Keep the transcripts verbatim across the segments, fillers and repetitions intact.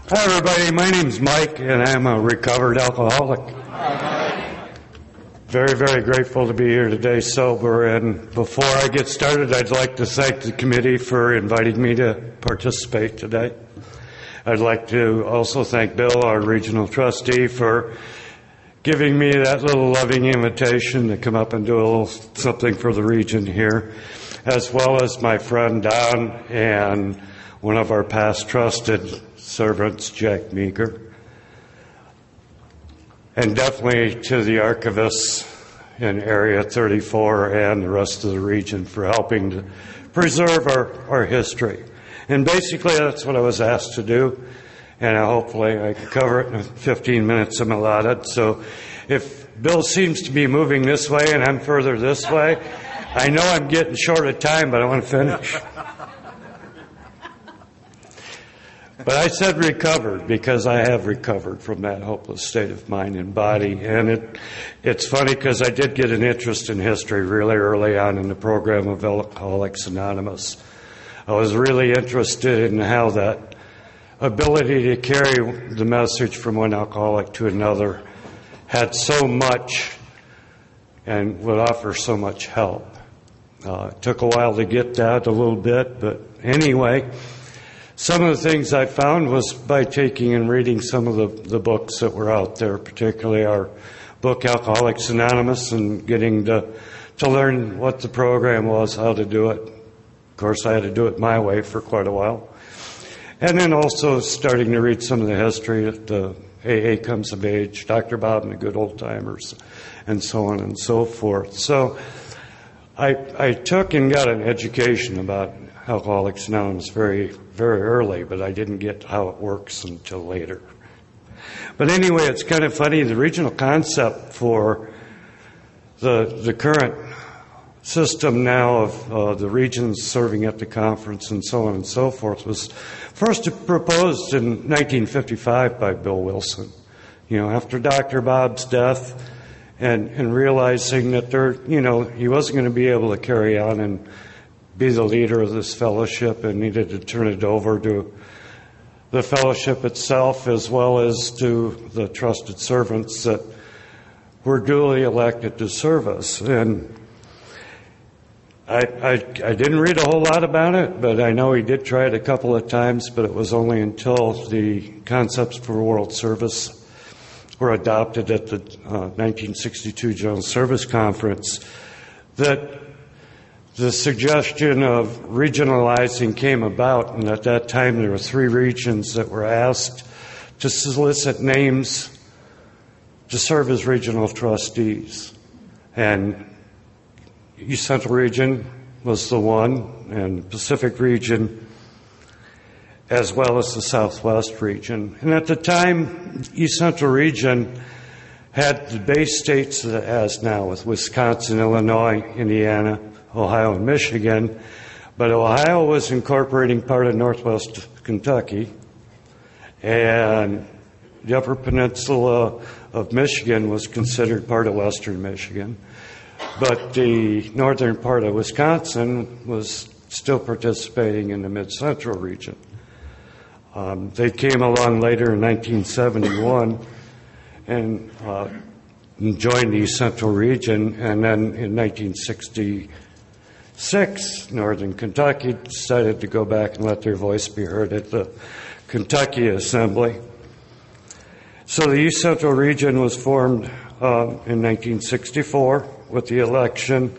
Hi, everybody. My name's Mike, and I'm a recovered alcoholic. Very, very grateful to be here today sober. And before I get started, I'd like to thank the committee for inviting me to participate today. I'd like to also thank Bill, our regional trustee, for giving me that little loving invitation to come up and do a little something for the region here, as well as my friend Don and one of our past trusted servants, Jack Meager, and definitely to the archivists in Area thirty-four and the rest of the region for helping to preserve our, our history. And basically that's what I was asked to do, and hopefully I can cover it in the fifteen minutes I'm allotted. So if Bill seems to be moving this way and I'm further this way, I know I'm getting short of time, but I want to finish. But I said recovered because I have recovered from that hopeless state of mind and body. And it, it's funny because I did get an interest in history really early on in the program of Alcoholics Anonymous. I was really interested in how that ability to carry the message from one alcoholic to another had so much and would offer so much help. Uh, it took a while to get that a little bit, but anyway, some of the things I found was by taking and reading some of the, the books that were out there, particularly our book Alcoholics Anonymous, and getting to, to learn what the program was, how to do it. Of course, I had to do it my way for quite a while. And then also starting to read some of the history of the A A Comes of Age, Doctor Bob and the Good Old Timers, and so on and so forth. So I, I took and got an education about Alcoholics Anonymous very, very early, but I didn't get how it works until later. But anyway, it's kind of funny. The regional concept for the the current system now of uh, the regions serving at the conference and so on and so forth was first proposed in nineteen fifty-five by Bill Wilson. You know, after Doctor Bob's death, and and realizing that there, you know, he wasn't going to be able to carry on and be the leader of this fellowship and needed to turn it over to the fellowship itself as well as to the trusted servants that were duly elected to serve us. And I, I, I didn't read a whole lot about it, but I know he did try it a couple of times, but it was only until the concepts for world service were adopted at the uh, nineteen sixty-two General Service Conference that the suggestion of regionalizing came about, and at that time there were three regions that were asked to solicit names to serve as regional trustees. And East Central Region was the one, and Pacific Region, as well as the Southwest Region. And at the time, East Central Region had the base states that it has now with Wisconsin, Illinois, Indiana, Ohio, and Michigan, but Ohio was incorporating part of Northwest Kentucky, and the Upper Peninsula of Michigan was considered part of Western Michigan, but the northern part of Wisconsin was still participating in the Mid-Central region. Um, they came along later in nineteen seventy-one and uh, joined the East Central region, and then in nineteen sixty-six, Northern Kentucky decided to go back and let their voice be heard at the Kentucky Assembly. So the East Central region was formed uh, in nineteen sixty-four with the election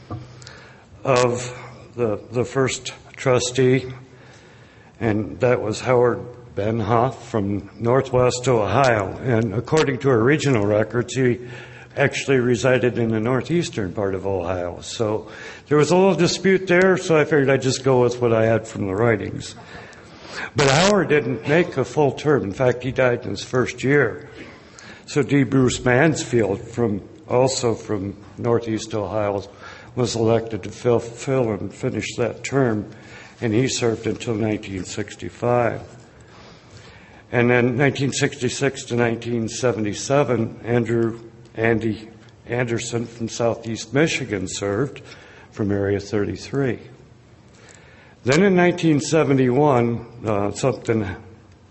of the, the first trustee, and that was Howard Benhoff from Northwest Ohio. And according to our regional records, he actually resided in the northeastern part of Ohio. So there was a little dispute there, so I figured I'd just go with what I had from the writings. But Howard didn't make a full term. In fact, he died in his first year. So D. Bruce Mansfield, from also from northeast Ohio, was elected to fill, fill and finish that term, and he served until nineteen sixty-five. And then nineteen sixty-six to nineteen seventy-seven, Andrew Andy Anderson from southeast Michigan served from Area thirty-three. Then in nineteen seventy-one, uh, something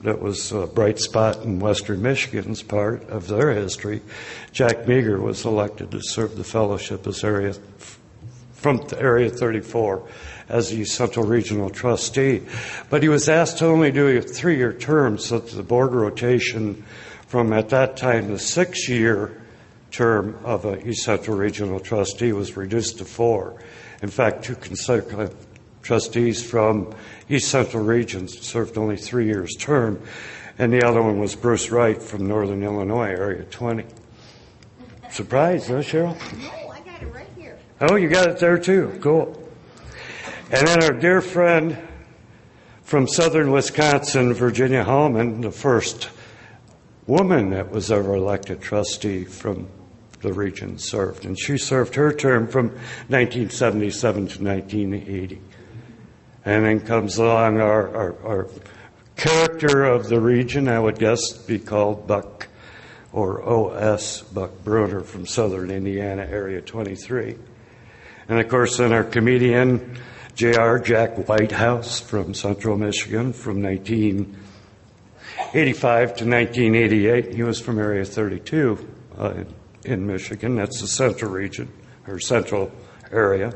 that was a bright spot in Western Michigan's part of their history. Jack Meager was elected to serve the fellowship as area from Area thirty-four as the Central Regional Trustee. But he was asked to only do a three-year term, so that the board rotation from, at that time, the six-year term of a East Central Regional Trustee was reduced to four. In fact, two consecutive trustees from East Central Regions served only three years term, and the other one was Bruce Wright from Northern Illinois, Area twenty. Surprised, huh, Cheryl? No, I got it right here. Oh, you got it there too. Cool. And then our dear friend from southern Wisconsin, Virginia Hallman, the first woman that was ever elected trustee from the region, served. And she served her term from nineteen seventy-seven to nineteen eighty. And then comes along our, our, our character of the region, I would guess be called Buck, or O S, Buck Bruner from southern Indiana, Area twenty-three. And of course, then our comedian, J R Jack Whitehouse from Central Michigan from nineteen eighty-five to nineteen eighty-eight. He was from Area thirty-two uh, in Michigan. That's the central region, or central area.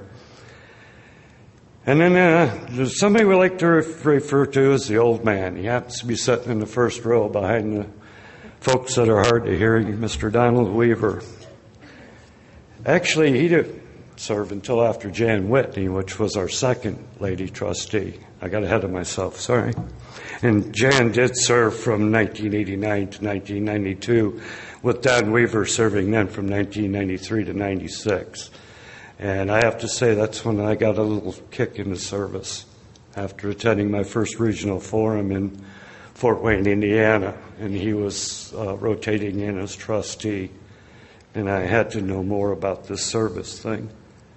And then uh, there's somebody we like to refer to as the old man. He happens to be sitting in the first row behind the folks that are hard to hear, Mister Donald Weaver. Actually, he didn't serve until after Jan Whitney, which was our second lady trustee. I got ahead of myself, sorry. And Jan did serve from nineteen eighty-nine to nineteen ninety-two, with Don Weaver serving then from nineteen ninety-three to ninety-six. And I have to say that's when I got a little kick into service after attending my first regional forum in Fort Wayne, Indiana. And he was uh, rotating in as trustee. And I had to know more about this service thing.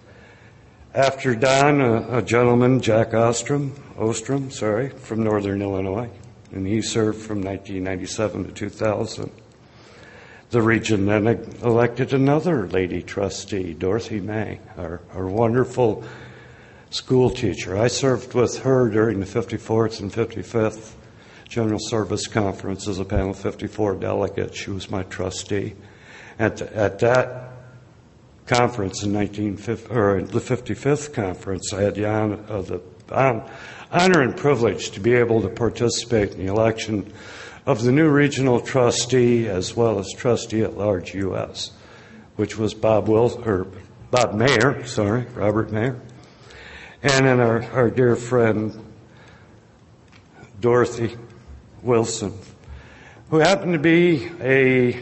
After Don, a, a gentleman, Jack Ostrom, Ostrom, sorry, from Northern Illinois. And he served from nineteen ninety-seven to two thousand. The region then elected another lady trustee, Dorothy May, our, our wonderful school teacher. I served with her during the fifty-fourth and fifty-fifth General Service Conference as a Panel fifty-four delegate. She was my trustee. At, at that conference in nineteen fifty, or the fifty-fifth conference, I had the honor, uh, the honor and privilege to be able to participate in the election of the new regional trustee as well as trustee at large U S, which was Bob Will or Bob Mayer, sorry, Robert Mayer, and then our, our dear friend Dorothy Wilson, who happened to be a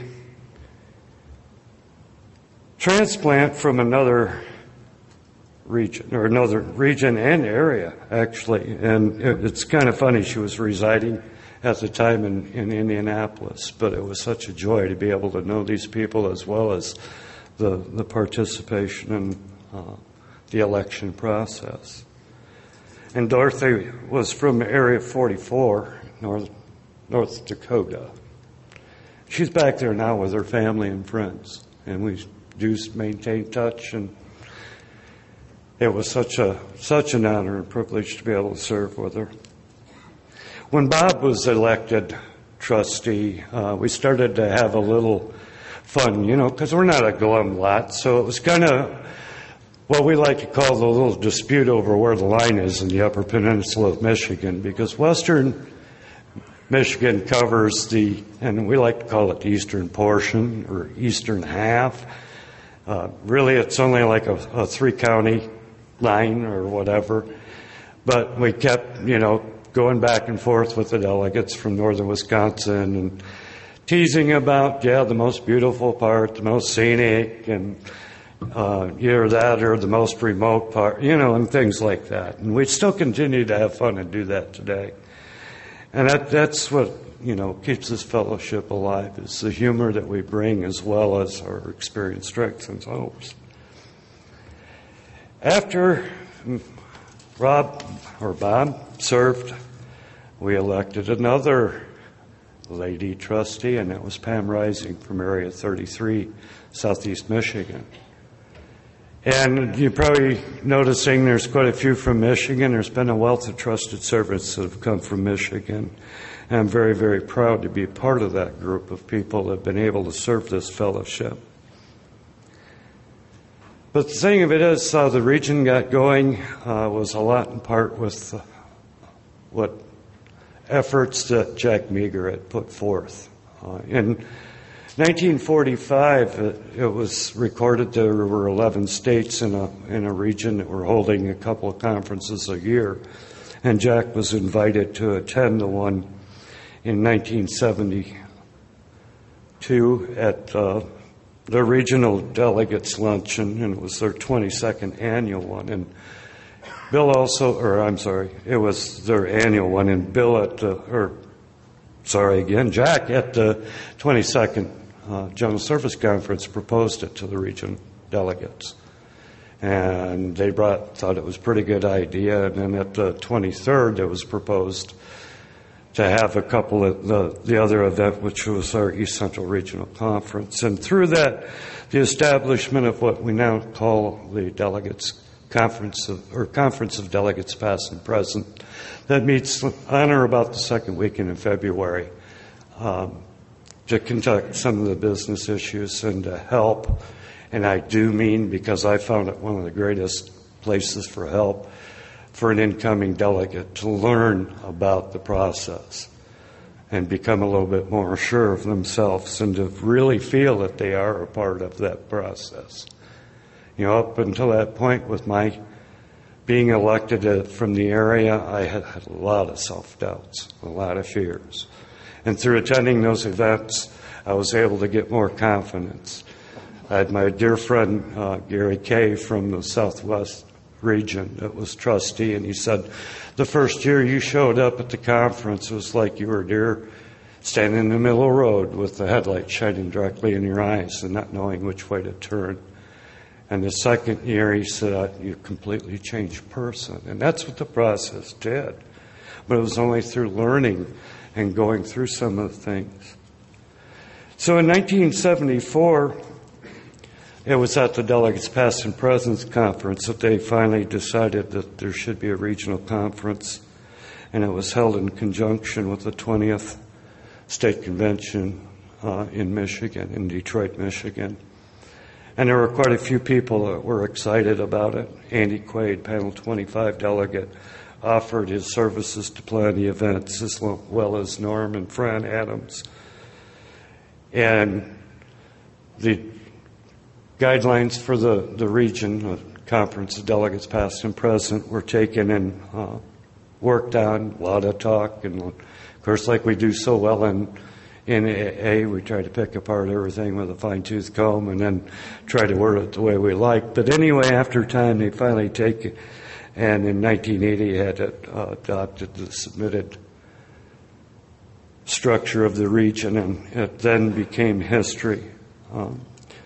transplant from another region, or another region and area, actually. And it, it's kind of funny, she was residing at the time in, in Indianapolis, but it was such a joy to be able to know these people as well as the, the participation in uh, the election process. And Dorothy was from Area forty-four, North, North Dakota. She's back there now with her family and friends, and we do maintain touch, and it was such a such an honor and privilege to be able to serve with her. When Bob was elected trustee, uh, we started to have a little fun, you know, because we're not a glum lot, so it was kind of what we like to call the little dispute over where the line is in the Upper Peninsula of Michigan, because Western Michigan covers the, and we like to call it the eastern portion or eastern half. Uh, really, it's only like a, a three-county line or whatever, but we kept, you know, going back and forth with the delegates from northern Wisconsin and teasing about, yeah, the most beautiful part, the most scenic, and uh, either that or the most remote part, you know, and things like that. And we still continue to have fun and do that today. And that, that's what, you know, keeps this fellowship alive, is the humor that we bring as well as our experience, strengths, and hopes. After Rob, or Bob, served, we elected another lady trustee, and that was Pam Rising from Area thirty-three, Southeast Michigan. And you're probably noticing there's quite a few from Michigan. There's been a wealth of trusted servants that have come from Michigan. And I'm very, very proud to be part of that group of people that have been able to serve this fellowship. But the thing of it is, how the region got going uh, was a lot in part with uh, what efforts that Jack Meager had put forth. Uh, in nineteen forty-five, it, it was recorded there were eleven states in a in a region that were holding a couple of conferences a year, and Jack was invited to attend the one in nineteen seventy-two at uh, the Regional Delegates Luncheon, and it was their twenty-second annual one. And Bill also, or I'm sorry, it was their annual one, and Bill at, uh, or sorry again, Jack at the twenty-second uh, General Service Conference proposed it to the region delegates. And they brought, thought it was a pretty good idea, and then at the twenty-third it was proposed to have a couple of the, the other event, which was our East Central Regional Conference. And through that, the establishment of what we now call the Delegates Conference of, or Conference of Delegates Past and Present, that meets on or about the second weekend in February um, to conduct some of the business issues and to help. And I do mean, because I found it one of the greatest places for help for an incoming delegate to learn about the process and become a little bit more sure of themselves and to really feel that they are a part of that process. You know, up until that point with my being elected from the area, I had had a lot of self-doubts, a lot of fears. And through attending those events, I was able to get more confidence. I had my dear friend, uh, Gary Kay from the Southwest region that was trustee, and he said, the first year you showed up at the conference, it was like you were a deer standing in the middle of the road with the headlight shining directly in your eyes and not knowing which way to turn. And the second year, he said, you completely changed person. And that's what the process did. But it was only through learning and going through some of the things. So in nineteen seventy-four, it was at the Delegates Past and Present Conference that they finally decided that there should be a regional conference. And it was held in conjunction with the twentieth State Convention uh, in Michigan, in Detroit, Michigan. And there were quite a few people that were excited about it. Andy Quaid, Panel twenty-five delegate, offered his services to plan the events, as well as Norm and Fran Adams. And the guidelines for the, the region, the Conference of Delegates Past and Present, were taken and uh, worked on, a lot of talk. And, of course, like we do so well in In A A, we try to pick apart everything with a fine-tooth comb and then try to word it the way we like. But anyway, after time, they finally take it. And in nineteen eighty, had it, uh, adopted the submitted structure of the region, and it then became history. Um,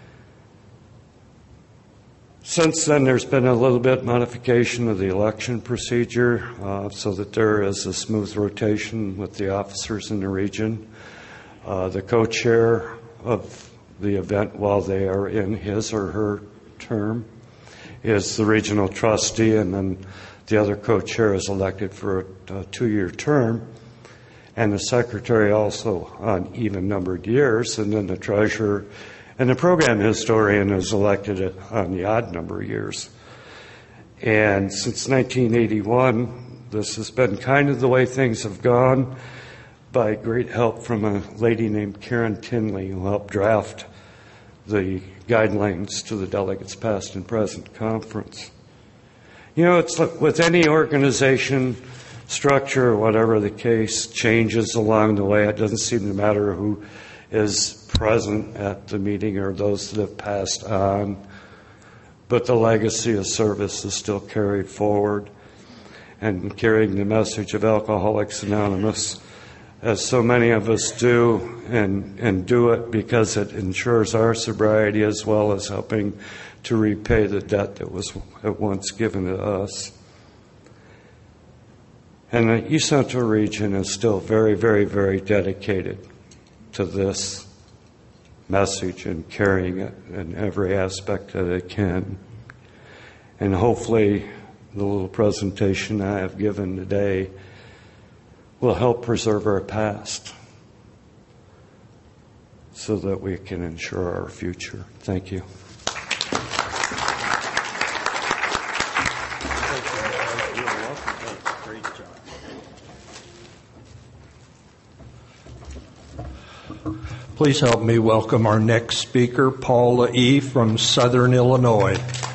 since then, there's been a little bit modification of the election procedure uh, so that there is a smooth rotation with the officers in the region. Uh, the co-chair of the event while they are in his or her term is the regional trustee, and then the other co-chair is elected for a, a two-year term, and the secretary also on even-numbered years, and then the treasurer and the program historian is elected on the odd number of years. And since nineteen eighty-one, this has been kind of the way things have gone, by great help from a lady named Karen Tinley, who helped draft the guidelines to the Delegates Past and Present Conference. You know, it's like with any organization, structure, or whatever the case, changes along the way. It doesn't seem to matter who is present at the meeting or those that have passed on, but the legacy of service is still carried forward. And carrying the message of Alcoholics Anonymous, as so many of us do, and, and do it because it ensures our sobriety as well as helping to repay the debt that was at once given to us. And the East Central region is still very, very, very dedicated to this message and carrying it in every aspect that it can. And hopefully the little presentation I have given today will help preserve our past so that we can ensure our future. Thank you. Please help me welcome our next speaker, Paula E. from Southern Illinois.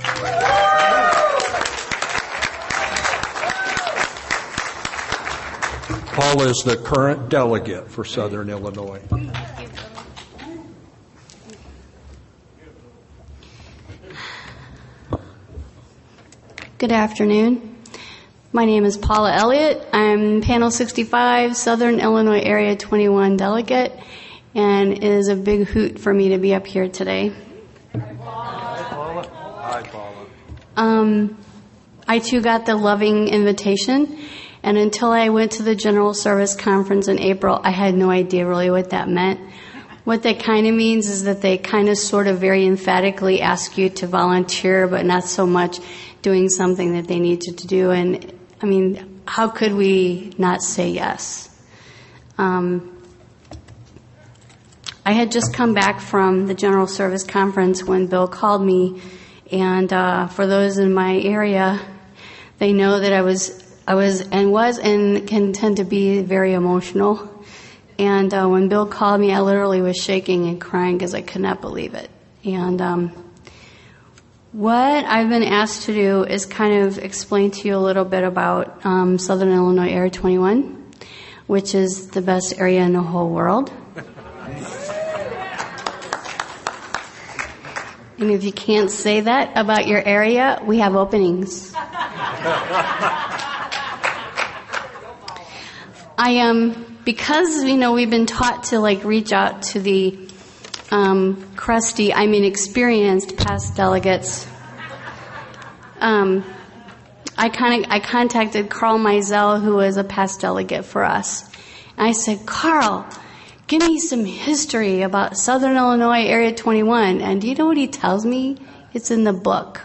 Paula is the current delegate for Southern Illinois. Good afternoon. My name is Paula Elliott. I'm Panel sixty-five, Southern Illinois Area twenty-one delegate, and it is a big hoot for me to be up here today. Hi, Paula. Hi, Paula. Um, I too got the loving invitation, and until I went to the General Service Conference in April, I had no idea really what that meant. What that kind of means is that they kind of sort of very emphatically ask you to volunteer, but not so much doing something that they needed to do. And I mean, how could we not say yes? Um, I had just come back from the General Service Conference when Bill called me, and uh, for those in my area, they know that I was, I was, and was, and can tend to be very emotional. And uh, when Bill called me, I literally was shaking and crying because I could not believe it. And um, what I've been asked to do is kind of explain to you a little bit about um, Southern Illinois Area twenty-one, which is the best area in the whole world. And if you can't say that about your area, we have openings. I am, um, because, you know, we've been taught to, like, reach out to the um, crusty, I mean experienced past delegates. Um, I kind of, I contacted Carl Mizell, who was a past delegate for us. And I said, Carl, give me some history about Southern Illinois Area twenty-one. And do you know what he tells me? It's in the book.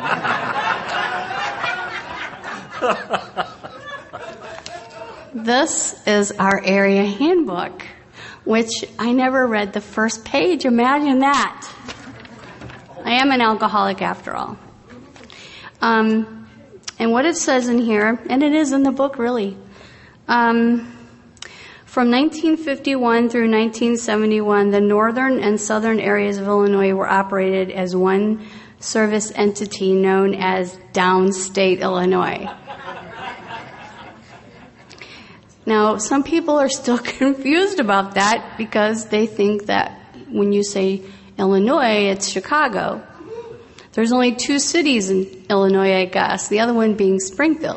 This is our area handbook, which I never read the first page. Imagine that. I am an alcoholic after all. Um, and what it says in here, and it is in the book really, um, from nineteen fifty-one through nineteen seventy-one, the northern and southern areas of Illinois were operated as one service entity known as Downstate Illinois. Now, some people are still confused about that because they think that when you say Illinois, it's Chicago. There's only two cities in Illinois, I guess, the other one being Springfield.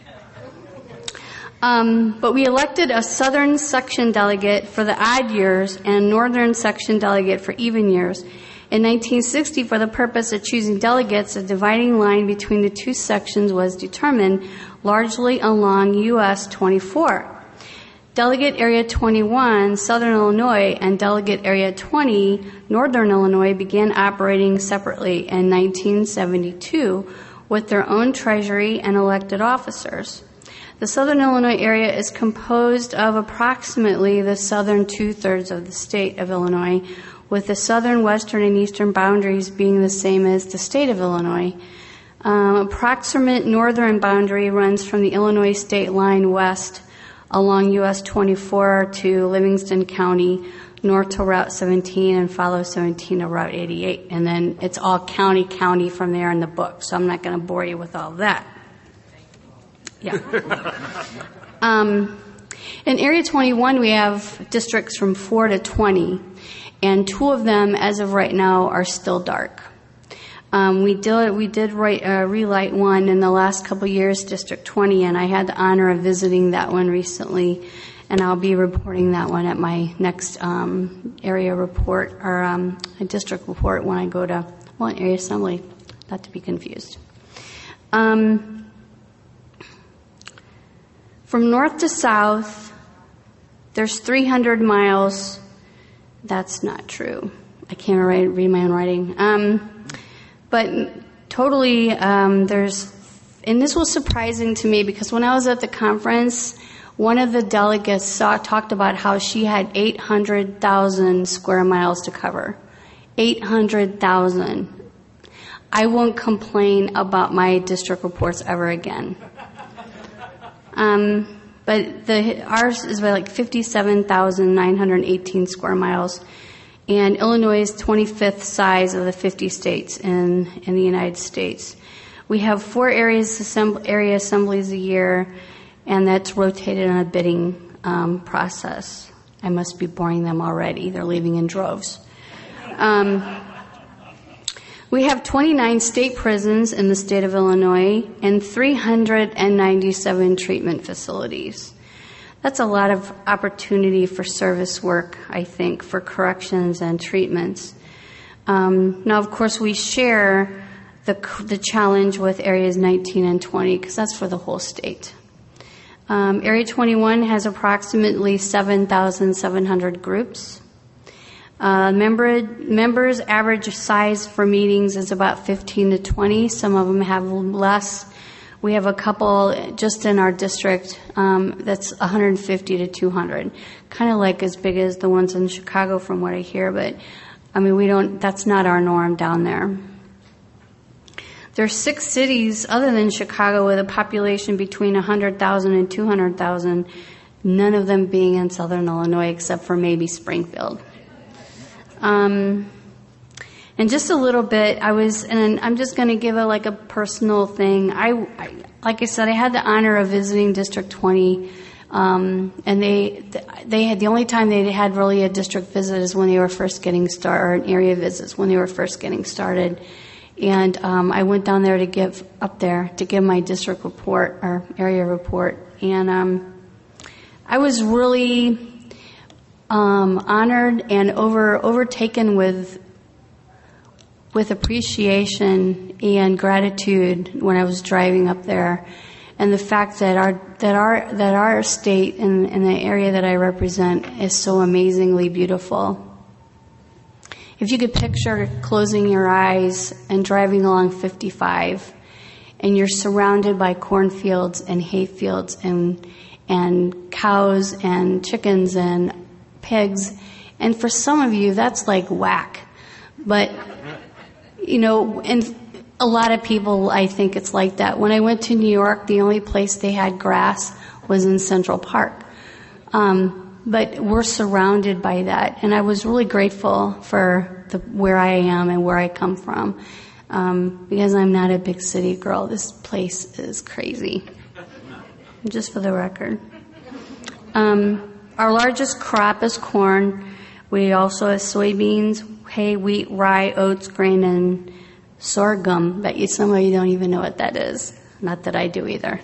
Um, but we elected a southern section delegate for the odd years and a northern section delegate for even years. In nineteen sixty, for the purpose of choosing delegates, a dividing line between the two sections was determined, largely along U S twenty-four. Delegate Area twenty-one, Southern Illinois, and Delegate Area twenty, Northern Illinois, began operating separately in nineteen seventy-two with their own treasury and elected officers. The Southern Illinois area is composed of approximately the southern two-thirds of the state of Illinois, with the southern, western, and eastern boundaries being the same as the state of Illinois. Um, approximate northern boundary runs from the Illinois state line west along U S twenty-four to Livingston County, north to Route seventeen, and follows seventeen to Route eighty-eight. And then it's all county, county from there in the book, so I'm not going to bore you with all that. Yeah. um, in Area twenty-one, we have districts from four to twenty, and two of them, as of right now, are still dark. Um, we did we did write, uh, relight one in the last couple years, District twenty, and I had the honor of visiting that one recently, and I'll be reporting that one at my next um, area report or um, a district report when I go to well, an area assembly, not to be confused. Um, from north to south, there's three hundred miles. That's not true. I can't write, read my own writing. Um, But totally, um, there's, and this was surprising to me because when I was at the conference, one of the delegates saw, talked about how she had eight hundred thousand square miles to cover. eight hundred thousand. I won't complain about my district reports ever again. Um, but the, ours is by like fifty-seven thousand nine hundred eighteen square miles. And Illinois is twenty-fifth size of the fifty states in, in the United States. We have four areas assemb- area assemblies a year, and that's rotated on a bidding um, process. I must be boring them already. They're leaving in droves. Um, we have twenty-nine state prisons in the state of Illinois and three hundred ninety-seven treatment facilities. That's a lot of opportunity for service work, I think, for corrections and treatments. Um, now, of course, we share the, the challenge with areas nineteen and twenty because that's for the whole state. Um, Area twenty-one has approximately seven thousand seven hundred groups. Uh, member, members' average size for meetings is about fifteen to twenty. Some of them have less. We have a couple just in our district um, that's one hundred fifty to two hundred, kind of like as big as the ones in Chicago from what I hear, but I mean, we don't, that's not our norm down there. There are six cities other than Chicago with a population between one hundred thousand and two hundred thousand, none of them being in southern Illinois except for maybe Springfield. Um, and just a little bit, I was, and I'm just going to give a like a personal thing. I, I, like I said, I had the honor of visiting District twenty, um, and they, they had the only time they had really a district visit is when they were first getting started, or an area visits when they were first getting started. And um, I went down there to give up there to give my district report or area report, and um, I was really um, honored and over overtaken with with appreciation and gratitude when I was driving up there, and the fact that our that our that our state and, and the area that I represent is so amazingly beautiful. If you could picture closing your eyes and driving along fifty-five, and you're surrounded by cornfields and hay fields and and cows and chickens and pigs, and for some of you that's like whack, but you know, and a lot of people I think it's like that. When I went to New York, the only place they had grass was in Central Park. Um, But we're surrounded by that, and I was really grateful for the, where I am and where I come from, um, because I'm not a big city girl. This place is crazy, just for the record. Um, our largest crop is corn. We also have soybeans, hay, wheat, rye, oats, grain, and sorghum. Bet you some of you don't even know what that is. Not that I do either.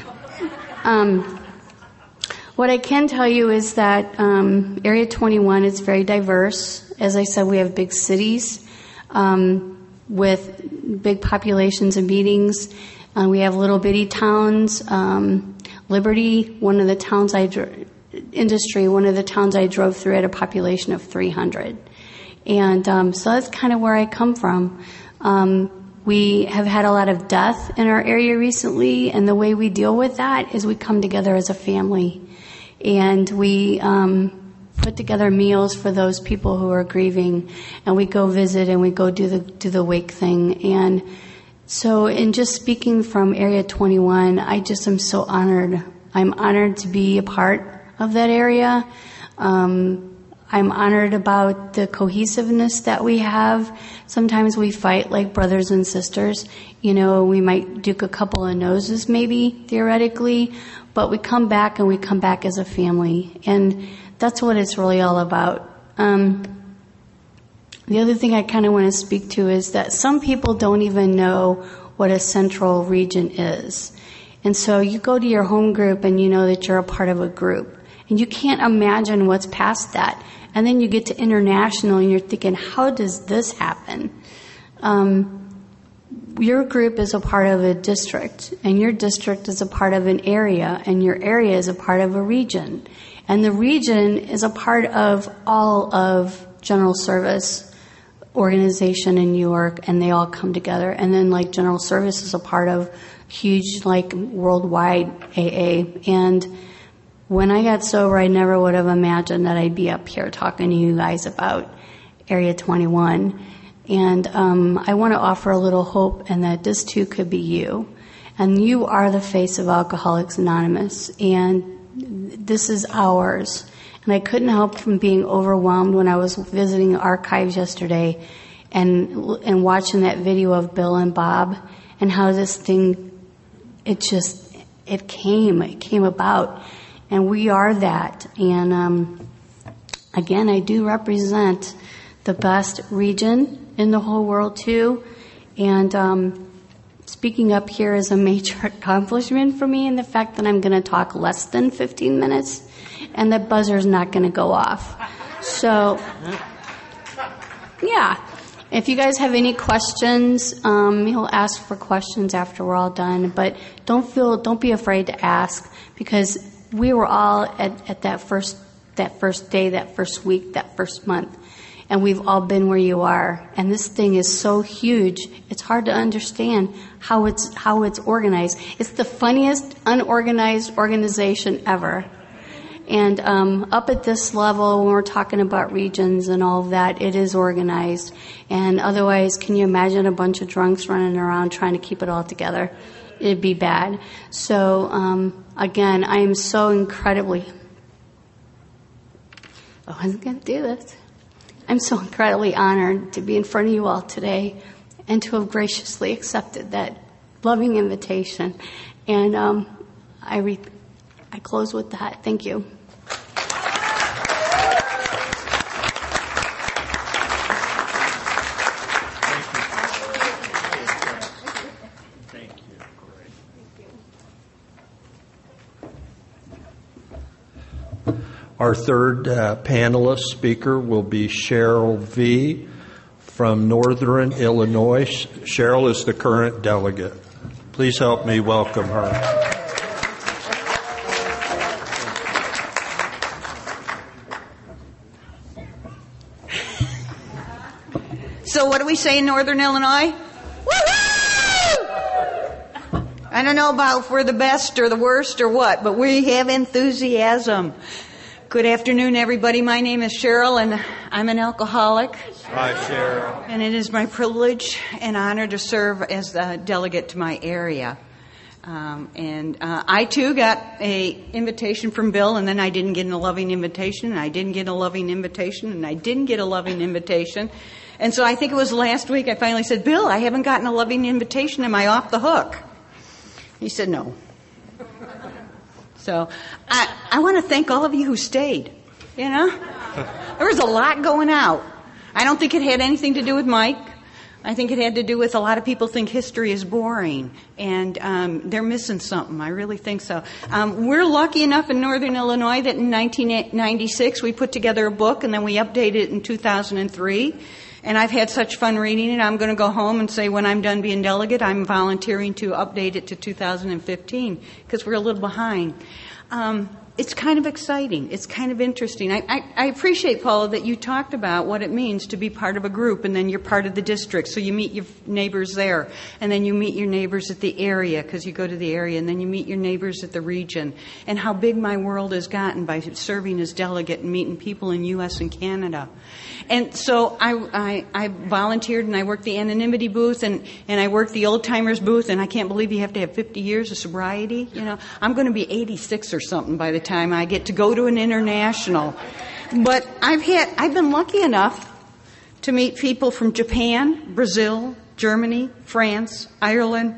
Um, What I can tell you is that um, Area twenty-one is very diverse. As I said, we have big cities um, with big populations and meetings. Uh, we have little bitty towns. Um, Liberty, one of the towns I dro- industry, one of the towns I drove through had a population of three hundred, and um, so that's kind of where I come from. Um, we have had a lot of death in our area recently, and the way we deal with that is we come together as a family. And we um, put together meals for those people who are grieving, and we go visit and we go do the do the wake thing. And so, in just speaking from Area twenty-one, I just am so honored. I'm honored to be a part of that area. Um, I'm honored about the cohesiveness that we have. Sometimes we fight like brothers and sisters. You know, we might duke a couple of noses, maybe theoretically. But we come back, and we come back as a family, and that's what it's really all about. Um, the other thing I kind of want to speak to is that some people don't even know what a central region is. And so you go to your home group, and you know that you're a part of a group, and you can't imagine what's past that. And then you get to international, and you're thinking, how does this happen? Um, Your group is a part of a district, and your district is a part of an area, and your area is a part of a region. And the region is a part of all of general service organization in New York, and they all come together. And then, like, General Service is a part of huge, like, worldwide A A. And when I got sober, I never would have imagined that I'd be up here talking to you guys about Area twenty-one. And um, I want to offer a little hope, and that this too could be you. And you are the face of Alcoholics Anonymous, and this is ours. And I couldn't help from being overwhelmed when I was visiting the archives yesterday and and watching that video of Bill and Bob and how this thing, it just, it came, it came about. And we are that. And um, again, I do represent the best region in the whole world too. And um, speaking up here is a major accomplishment for me, in the fact that I'm going to talk less than fifteen minutes. And the buzzer's not going to go off. So, yeah. If you guys have any questions, um, you'll ask for questions after we're all done. But don't feel, don't be afraid to ask, because we were all at, at that first, that first day, that first week, that first month, and we've all been where you are. And this thing is so huge; it's hard to understand how it's how it's organized. It's the funniest unorganized organization ever. And um, up at this level, when we're talking about regions and all of that, it is organized. And otherwise, can you imagine a bunch of drunks running around trying to keep it all together? It'd be bad. So, um, again, I am so incredibly... I wasn't going to do this. I'm so incredibly honored to be in front of you all today and to have graciously accepted that loving invitation. And um, I re- I close with that. Thank you. Our third uh, panelist speaker will be Cheryl V. from Northern Illinois. Cheryl is the current delegate. Please help me welcome her. So what do we say in Northern Illinois? Woo-hoo! I don't know about if we're the best or the worst or what, but we have enthusiasm. Good afternoon, everybody. My name is Cheryl, and I'm an alcoholic. Hi, Cheryl. And it is my privilege and honor to serve as the delegate to my area. Um, and uh, I, too, got a invitation from Bill, and then I didn't get a loving invitation, and I didn't get a loving invitation, and I didn't get a loving invitation. And so I think it was last week I finally said, Bill, I haven't gotten a loving invitation. Am I off the hook? He said, no. So I, I want to thank all of you who stayed, you know. There was a lot going out. I don't think it had anything to do with Mike. I think it had to do with a lot of people think history is boring, and um, they're missing something. I really think so. Um, we're lucky enough in Northern Illinois that in nineteen ninety-six we put together a book, and then we updated it in two thousand three. And I've had such fun reading it. I'm going to go home and say when I'm done being delegate, I'm volunteering to update it to two thousand fifteen because we're a little behind. Um, it's kind of exciting. It's kind of interesting. I, I, I appreciate, Paula, that you talked about what it means to be part of a group, and then you're part of the district, so you meet your neighbors there, and then you meet your neighbors at the area because you go to the area, and then you meet your neighbors at the region, and how big my world has gotten by serving as delegate and meeting people in U S and Canada. And so I, I, I volunteered, and I worked the anonymity booth, and, and I worked the old timers booth, and I can't believe you have to have fifty years of sobriety. You know, I'm going to be eighty-six or something by the time I get to go to an international. But I've had, I've been lucky enough to meet people from Japan, Brazil, Germany, France, Ireland,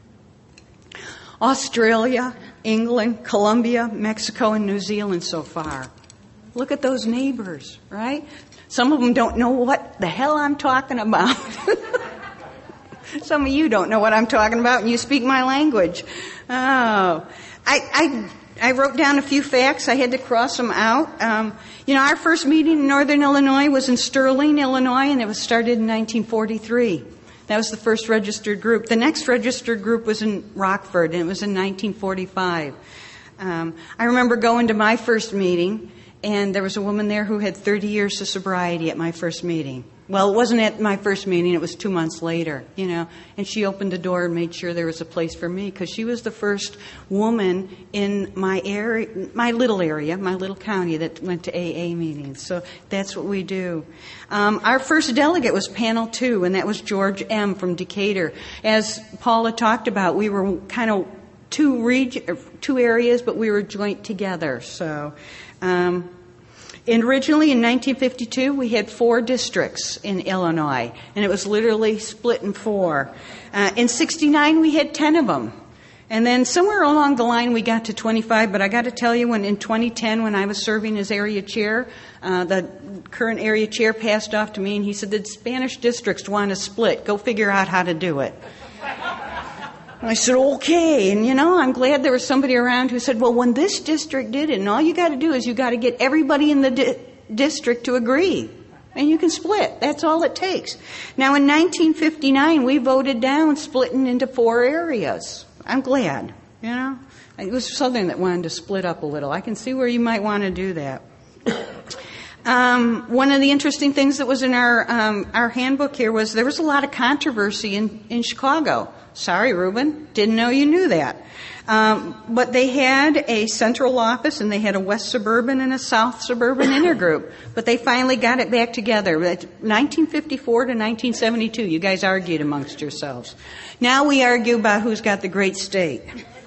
Australia, England, Colombia, Mexico, and New Zealand so far. Look at those neighbors, right? Some of them don't know what the hell I'm talking about. Some of you don't know what I'm talking about, and you speak my language. Oh, I, I, I wrote down a few facts. I had to cross them out. Um, you know, our first meeting in Northern Illinois was in Sterling, Illinois, and it was started in nineteen forty-three. That was the first registered group. The next registered group was in Rockford, and it was in nineteen forty-five. Um, I remember going to my first meeting, and there was a woman there who had thirty years of sobriety at my first meeting. Well, it wasn't at my first meeting, it was two months later, you know. And she opened the door and made sure there was a place for me, because she was the first woman in my area, my little area, my little county that went to A A meetings. So that's what we do. Um, our first delegate was panel two, and that was George M. from Decatur. As Paula talked about, we were kind of two reg- two areas, but we were joint together. So... Um, And originally in nineteen fifty-two, we had four districts in Illinois, and it was literally split in four. Uh, in sixty-nine, we had ten of them. And then somewhere along the line, we got to twenty-five, but I got to tell you, when in twenty ten, when I was serving as area chair, uh, the current area chair passed off to me, and he said, the Spanish districts want to split. Go figure out how to do it. I said, okay. And, you know, I'm glad there was somebody around who said, well, when this district did it, and all you got to do is you got to get everybody in the di- district to agree. And you can split. That's all it takes. Now, in nineteen fifty-nine, we voted down splitting into four areas. I'm glad, you know. It was Southern that wanted to split up a little. I can see where you might want to do that. Um, one of the interesting things that was in our um, our handbook here was there was a lot of controversy in, in Chicago. Sorry, Reuben, didn't know you knew that. Um, but they had a central office, and they had a West Suburban and a South Suburban intergroup. But they finally got it back together. nineteen fifty-four to nineteen seventy-two, you guys argued amongst yourselves. Now we argue about who's got the great state.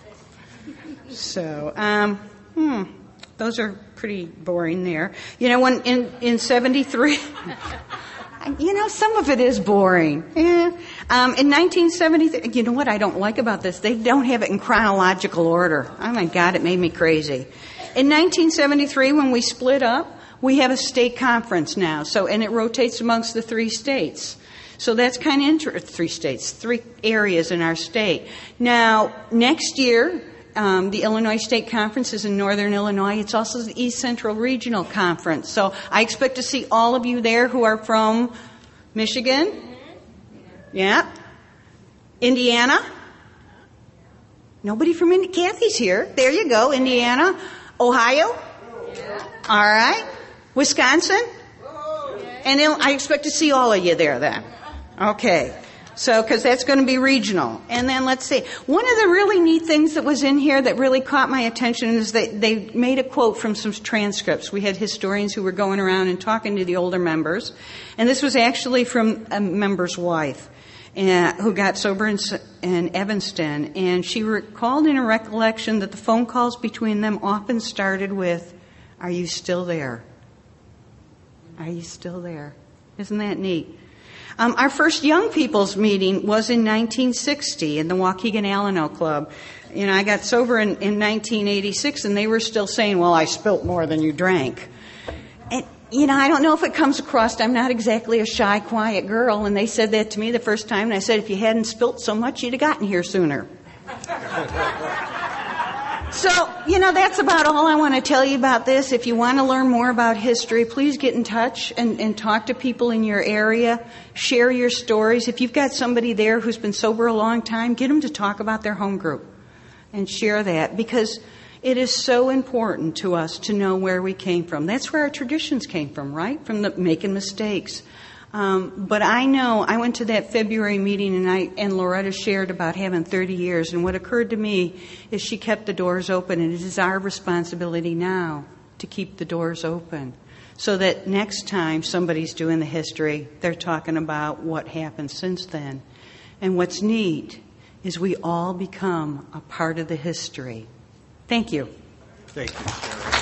So, um, hmm, those are pretty boring there. You know, when in, in seventy-three... You know, some of it is boring. Yeah. Um, in nineteen seventy-three, you know what I don't like about this? They don't have it in chronological order. Oh, my God, it made me crazy. In nineteen seventy-three, when we split up, we have a state conference now. So, and it rotates amongst the three states. So that's kind of interesting. Three states, three areas in our state. Now, next year, Um, the Illinois State Conference is in Northern Illinois. It's also the East Central Regional Conference. So I expect to see all of you there who are from Michigan. Yeah. Indiana. Nobody from Indiana. Kathy's here. There you go. Indiana. Ohio. All right. Wisconsin. And I expect to see all of you there then. Okay. So, because that's going to be regional. And then let's see. One of the really neat things that was in here that really caught my attention is that they made a quote from some transcripts. We had historians who were going around and talking to the older members. And this was actually from a member's wife uh, who got sober in, in Evanston. And she recalled in her recollection that the phone calls between them often started with, "Are you still there? Are you still there?" Isn't that neat? Um, our first young people's meeting was in nineteen sixty in the Waukegan Alano Club. You know, I got sober in, in nineteen eighty-six, and they were still saying, "Well, I spilt more than you drank." And, you know, I don't know if it comes across. I'm not exactly a shy, quiet girl, and they said that to me the first time, and I said, if you hadn't spilt so much, you'd have gotten here sooner. So, you know, that's about all I want to tell you about this. If you want to learn more about history, please get in touch and, and talk to people in your area. Share your stories. If you've got somebody there who's been sober a long time, get them to talk about their home group and share that, because it is so important to us to know where we came from. That's where our traditions came from, right? From the making mistakes. Um, but I know I went to that February meeting, and I and Loretta shared about having thirty years. And what occurred to me is she kept the doors open, and it is our responsibility now to keep the doors open, so that next time somebody's doing the history, they're talking about what happened since then. And what's neat is we all become a part of the history. Thank you. Thank you, Sarah.